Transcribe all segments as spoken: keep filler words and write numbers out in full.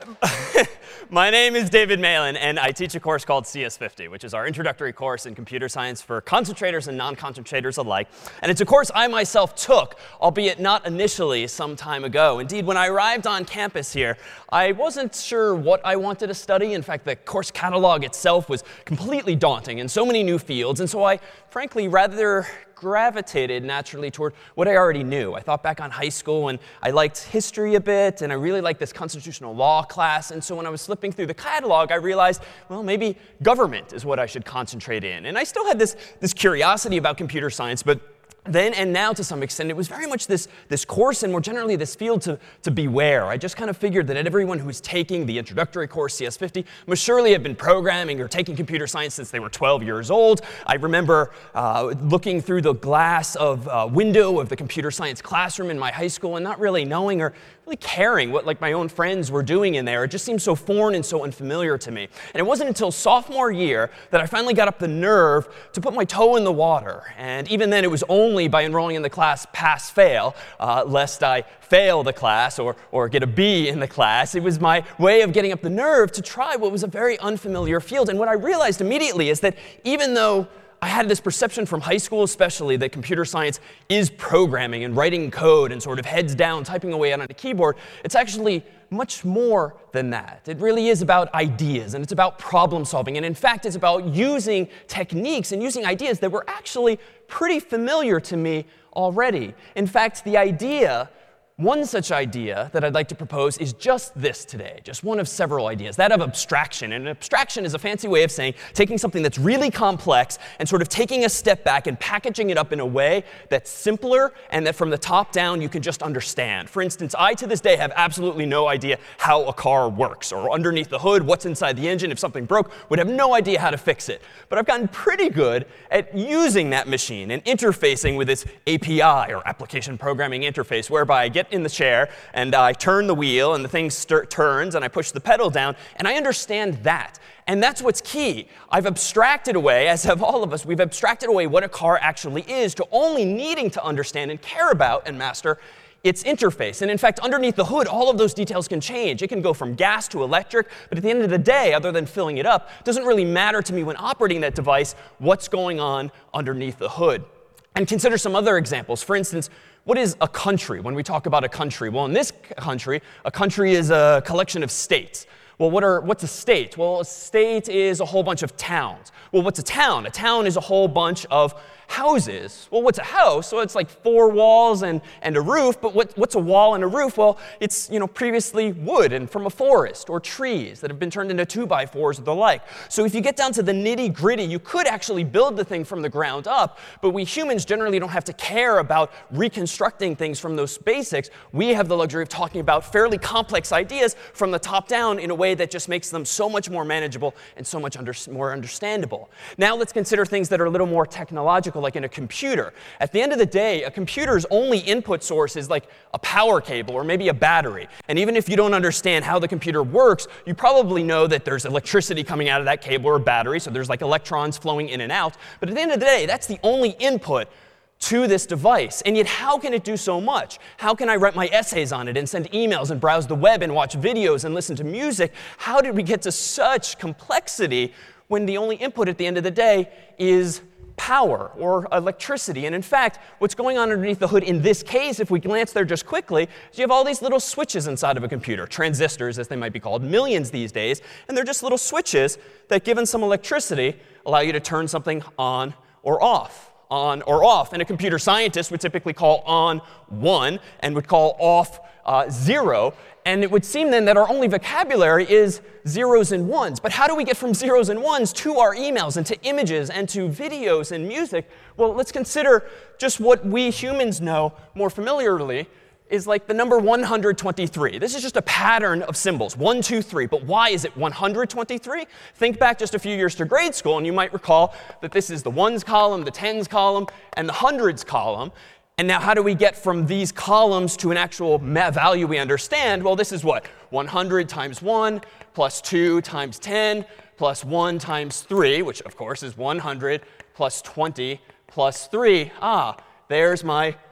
My name is David Malin, and I teach a course called C S fifty, which is our introductory course in computer science for concentrators and non-concentrators alike. And it's a course I myself took, albeit not initially some time ago. Indeed, when I arrived on campus here, I wasn't sure what I wanted to study. In fact, the course catalog itself was completely daunting in so many new fields. And so I, frankly, rather gravitated naturally toward what I already knew. I thought back on high school, and I liked history a bit, and I really liked this constitutional law class. And so when I was flipping through the catalog, I realized, well, maybe government is what I should concentrate in. And I still had this, this curiosity about computer science, but then and now, to some extent, it was very much this, this course and more generally this field to, to beware. I just kind of figured that everyone who's taking the introductory course, C S fifty, must surely have been programming or taking computer science since they were twelve years old. I remember uh, looking through the glass of uh, window of the computer science classroom in my high school and not really knowing or really caring what like my own friends were doing in there. It just seemed so foreign and so unfamiliar to me. And it wasn't until sophomore year that I finally got up the nerve to put my toe in the water. And even then, it was only by enrolling in the class pass-fail, uh, lest I fail the class or, or get a B in the class. It was my way of getting up the nerve to try what was a very unfamiliar field. And what I realized immediately is that even though I had this perception from high school especially that computer science is programming and writing code and sort of heads down, typing away on a keyboard, it's actually much more than that. It really is about ideas, and it's about problem solving. And in fact, it's about using techniques and using ideas that were actually pretty familiar to me already. In fact, the idea One such idea that I'd like to propose is just this today, just one of several ideas, that of abstraction. And abstraction is a fancy way of saying taking something that's really complex and sort of taking a step back and packaging it up in a way that's simpler and that from the top down you can just understand. For instance, I to this day have absolutely no idea how a car works, or underneath the hood, what's inside the engine. If something broke, would have no idea how to fix it. But I've gotten pretty good at using that machine and interfacing with this A P I, or application programming interface, whereby I get in the chair and I turn the wheel and the thing turns and I push the pedal down and I understand that. And that's what's key. I've abstracted away, as have all of us, we've abstracted away what a car actually is to only needing to understand and care about and master its interface. And in fact, underneath the hood, all of those details can change. It can go from gas to electric, but at the end of the day, other than filling it up, it doesn't really matter to me when operating that device what's going on underneath the hood. And consider some other examples. For instance, what is a country when we talk about a country? Well, in this country, a country is a collection of states. Well, what are, what's a state? Well, a state is a whole bunch of towns. Well, what's a town? A town is a whole bunch of houses. Well, what's a house? Well, it's like four walls and, and a roof. But what, what's a wall and a roof? Well, it's you know previously wood and from a forest, or trees that have been turned into two by fours or the like. So if you get down to the nitty gritty, you could actually build the thing from the ground up. But we humans generally don't have to care about reconstructing things from those basics. We have the luxury of talking about fairly complex ideas from the top down in a way that just makes them so much more manageable and so much under, more understandable. Now let's consider things that are a little more technological, like in a computer. At the end of the day, a computer's only input source is like a power cable or maybe a battery. And even if you don't understand how the computer works, you probably know that there's electricity coming out of that cable or battery, so there's like electrons flowing in and out. But at the end of the day, that's the only input to this device. And yet, how can it do so much? How can I write my essays on it and send emails and browse the web and watch videos and listen to music? How did we get to such complexity when the only input at the end of the day is power or electricity? And in fact, what's going on underneath the hood in this case, if we glance there just quickly, is you have all these little switches inside of a computer, transistors as they might be called, millions these days. And they're just little switches that, given some electricity, allow you to turn something on or off. On or off. And a computer scientist would typically call on one and would call off uh, zero. And it would seem then that our only vocabulary is zeros and ones. But how do we get from zeros and ones to our emails and to images and to videos and music? Well, let's consider just what we humans know more familiarly is like the number one hundred twenty-three. This is just a pattern of symbols, one, two, three. But why is it one hundred twenty-three? Think back just a few years to grade school, and you might recall that this is the ones column, the tens column, and the hundreds column. And now how do we get from these columns to an actual value we understand? Well, this is what? one hundred times one plus two times ten plus one times three, which of course is one hundred plus twenty plus three. Ah, there's my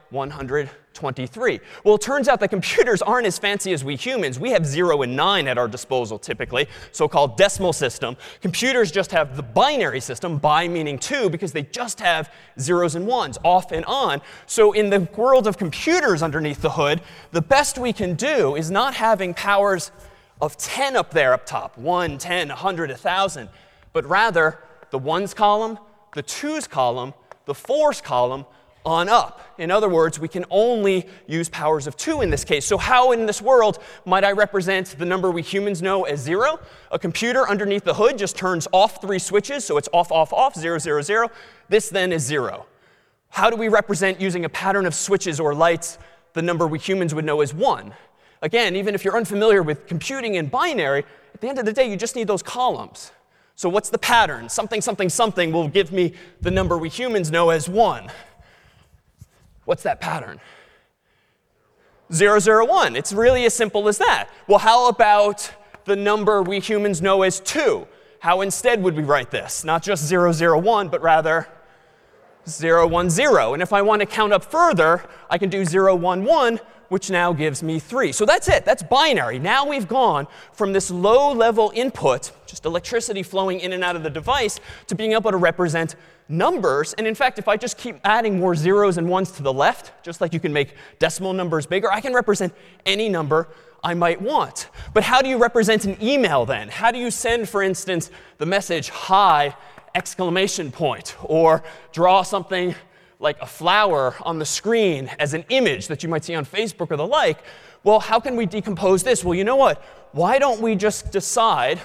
one hundred twenty-three. Well, it turns out that computers aren't as fancy as we humans. We have zero and nine at our disposal typically, so-called decimal system. Computers just have the binary system, bi meaning two, because they just have zeros and ones, off and on. So in the world of computers underneath the hood, the best we can do is not having powers of ten up there up top, one, ten, one hundred, one thousand, but rather the ones column, the twos column, the fours column, on up. In other words, we can only use powers of two in this case. So how in this world might I represent the number we humans know as zero? A computer underneath the hood just turns off three switches, so it's off, off, off, zero, zero, zero. This then is zero. How do we represent using a pattern of switches or lights the number we humans would know as one? Again, even if you're unfamiliar with computing in binary, at the end of the day, you just need those columns. So what's the pattern? Something, something, something will give me the number we humans know as one. What's that pattern? zero, zero, one. It's really as simple as that. Well, how about the number we humans know as two? How instead would we write this? Not just zero, zero, one, but rather zero, one, zero. And if I want to count up further, I can do zero, one, one, which now gives me three. So that's it. That's binary. Now we've gone from this low-level input, just electricity flowing in and out of the device, to being able to represent numbers. And in fact, if I just keep adding more zeros and ones to the left, just like you can make decimal numbers bigger, I can represent any number I might want. But how do you represent an email then? How do you send, for instance, the message hi, exclamation point, or draw something like a flower on the screen as an image that you might see on Facebook or the like? Well, how can we decompose this? Well, you know what? Why don't we just decide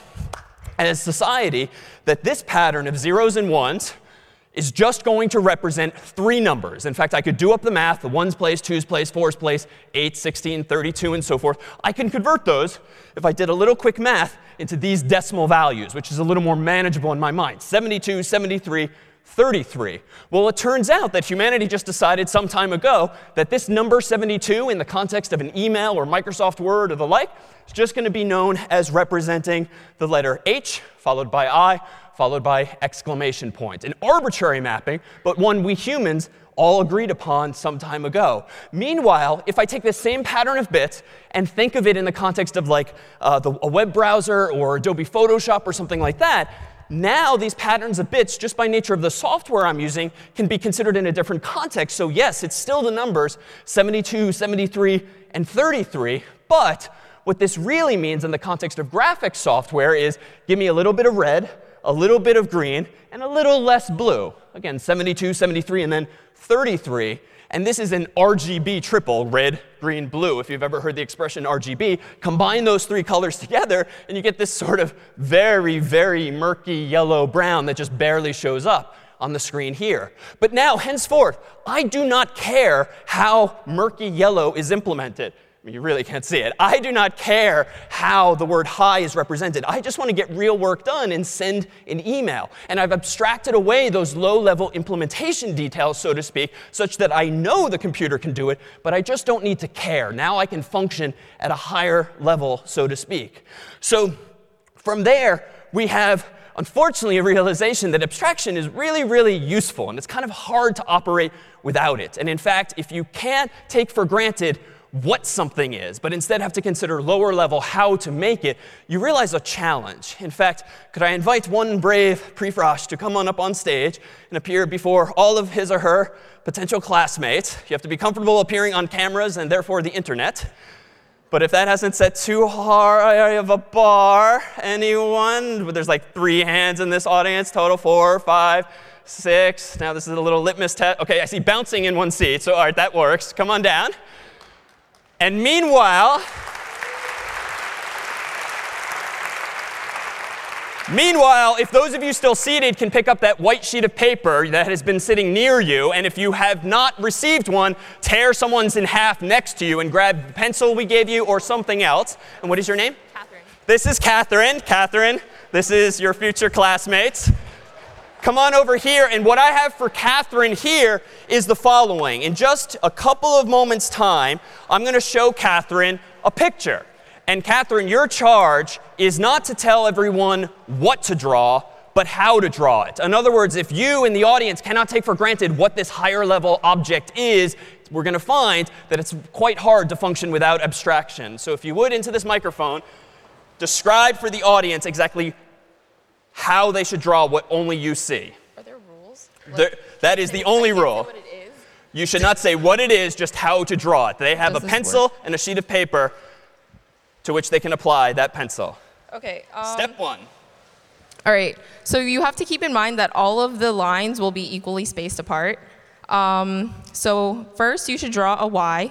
as society that this pattern of zeros and ones is just going to represent three numbers. In fact, I could do up the math, the ones place, twos place, fours place, eight, sixteen, thirty-two, and so forth. I can convert those, if I did a little quick math, into these decimal values, which is a little more manageable in my mind. seventy-two, seventy-three, thirty-three. Well, it turns out that humanity just decided some time ago that this number seventy-two, in the context of an email or Microsoft Word or the like, is just going to be known as representing the letter H, followed by I, followed by exclamation point. An arbitrary mapping, but one we humans all agreed upon some time ago. Meanwhile, if I take this same pattern of bits and think of it in the context of like uh, the, a web browser or Adobe Photoshop or something like that, now these patterns of bits, just by nature of the software I'm using, can be considered in a different context. So yes, it's still the numbers seventy-two, seventy-three, and thirty-three, but what this really means in the context of graphics software is give me a little bit of red, a little bit of green, and a little less blue. Again, seventy-two, seventy-three, and then thirty-three. And this is an R G B triple, red, green, blue. If you've ever heard the expression R G B, combine those three colors together, and you get this sort of very, very murky yellow-brown that just barely shows up on the screen here. But now, henceforth, I do not care how murky yellow is implemented. You really can't see it. I do not care how the word hi is represented. I just want to get real work done and send an email. And I've abstracted away those low-level implementation details, so to speak, such that I know the computer can do it, but I just don't need to care. Now I can function at a higher level, so to speak. So from there, we have, unfortunately, a realization that abstraction is really, really useful, and it's kind of hard to operate without it. And in fact, if you can't take for granted what something is, but instead have to consider lower level how to make it, you realize a challenge. In fact, could I invite one brave Prifrosh to come on up on stage and appear before all of his or her potential classmates? You have to be comfortable appearing on cameras and therefore the internet. But if that hasn't set too high of a bar, anyone? There's like three hands in this audience, total four, five, six. Now this is a little litmus test. OK, I see bouncing in one seat. So all right, that works. Come on down. And meanwhile, meanwhile, if those of you still seated can pick up that white sheet of paper that has been sitting near you, and if you have not received one, tear someone's in half next to you and grab the pencil we gave you or something else. And what is your name? Catherine. This is Catherine. Catherine, this is your future classmates. Come on over here, and what I have for Catherine here is the following. In just a couple of moments' time, I'm going to show Catherine a picture. And Catherine, your charge is not to tell everyone what to draw, but how to draw it. In other words, if you in the audience cannot take for granted what this higher level object is, we're going to find that it's quite hard to function without abstraction. So if you would, into this microphone, describe for the audience exactly how they should draw what only you see. Are there rules? There, that is the only rule. What it is? You should not say what it is, just how to draw it. They have Does a this pencil work? and a sheet of paper to which they can apply that pencil. Okay. Um, Step one. All right. So you have to keep in mind that all of the lines will be equally spaced apart. Um, so first, you should draw a Y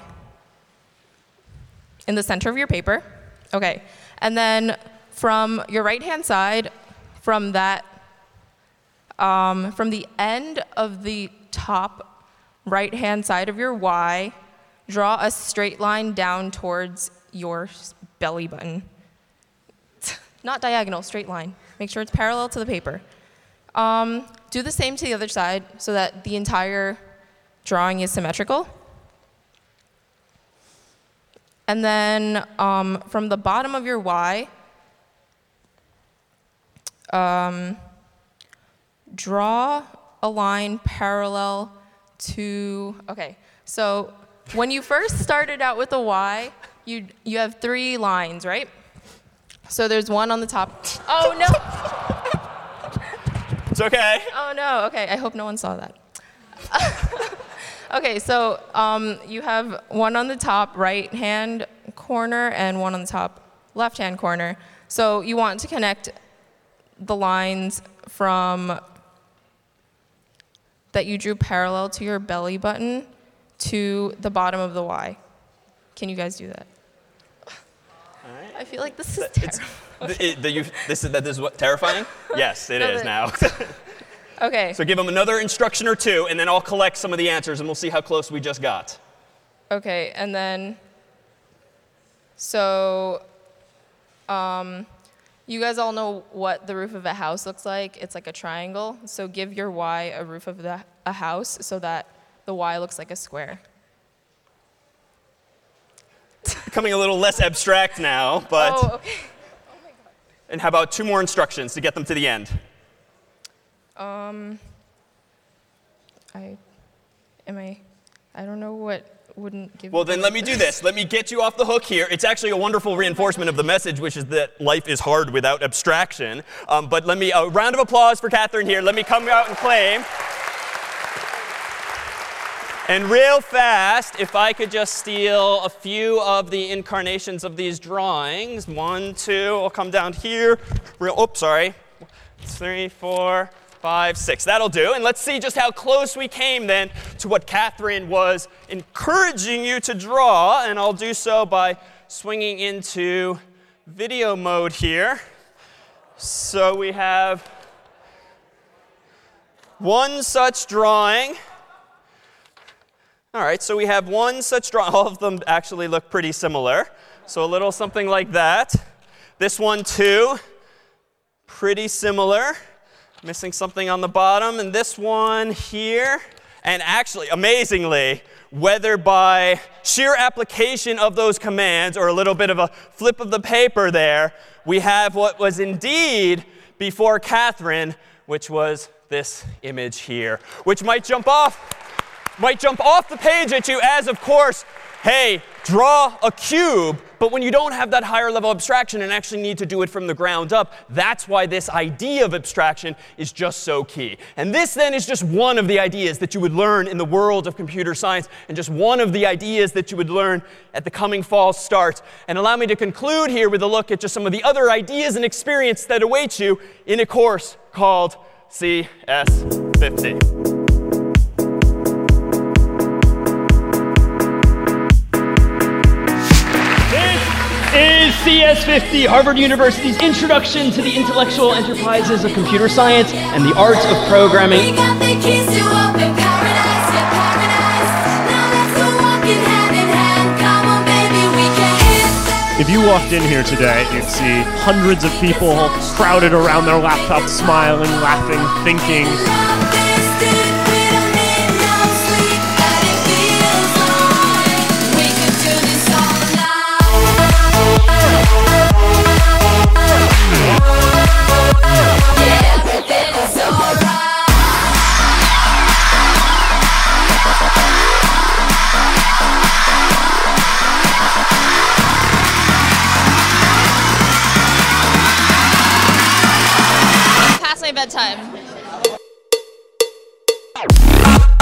in the center of your paper. OK. And then from your right-hand side, from that, um, from the end of the top right-hand side of your Y, draw a straight line down towards your belly button. Not diagonal, straight line. Make sure it's parallel to the paper. Um, do the same to the other side so that the entire drawing is symmetrical. And then um, from the bottom of your Y, um, draw a line parallel to, OK, so when you first started out with a Y, you, you have three lines, right? So there's one on the top. Oh, no. It's OK. Oh, no. OK, I hope no one saw that. OK, so um, you have one on the top right-hand corner and one on the top left-hand corner. So you want to connect the lines from that you drew parallel to your belly button to the bottom of the Y. Can you guys do that? All right. I feel like this is It's, terrible. it, the, you, this is, that this is what, terrifying? Yes, it No, is the- now. OK. So give them another instruction or two, and then I'll collect some of the answers, and we'll see how close we just got. OK, and then, so um, you guys all know what the roof of a house looks like. It's like a triangle. So give your Y a roof of the, a house so that the Y looks like a square. Becoming a little less abstract now, but. Oh, OK. And how about two more instructions to get them to the end? Um, I, am I, I don't know what wouldn't give. Well, then let me do this. Let me get you off the hook here. It's actually a wonderful reinforcement of the message, which is that life is hard without abstraction. Um, but let me, a round of applause for Catherine here. Let me come out and claim. And real fast, if I could just steal a few of the incarnations of these drawings. One, two, I'll come down here. Real, oops, sorry. Three, four, five, six. That'll do. And let's see just how close we came then to what Catherine was encouraging you to draw. And I'll do so by swinging into video mode here. So we have one such drawing. All right, so we have one such drawing. All of them actually look pretty similar. So a little something like that. This one, too, pretty similar. Missing something on the bottom. And this one here. And actually, amazingly, whether by sheer application of those commands or a little bit of a flip of the paper there, we have what was indeed before Catherine, which was this image here, which might jump off. might jump off the page at you as, of course, hey, draw a cube. But when you don't have that higher level abstraction and actually need to do it from the ground up, that's why this idea of abstraction is just so key. And this then is just one of the ideas that you would learn in the world of computer science, and just one of the ideas that you would learn at the coming fall start. And allow me to conclude here with a look at just some of the other ideas and experience that await you in a course called C S fifty. Is C S fifty, Harvard University's Introduction to the Intellectual Enterprises of Computer Science and the Arts of Programming. We got the keys to open paradise, yeah, paradise. Now let's go walking hand in hand. Come on, baby, we can hit. If you walked in here today, you'd see hundreds of people crowded around their laptops, smiling, laughing, thinking. Love this, dude, we don't need no sleep, but it feels like we could do this all night. Yeah, everything bedtime.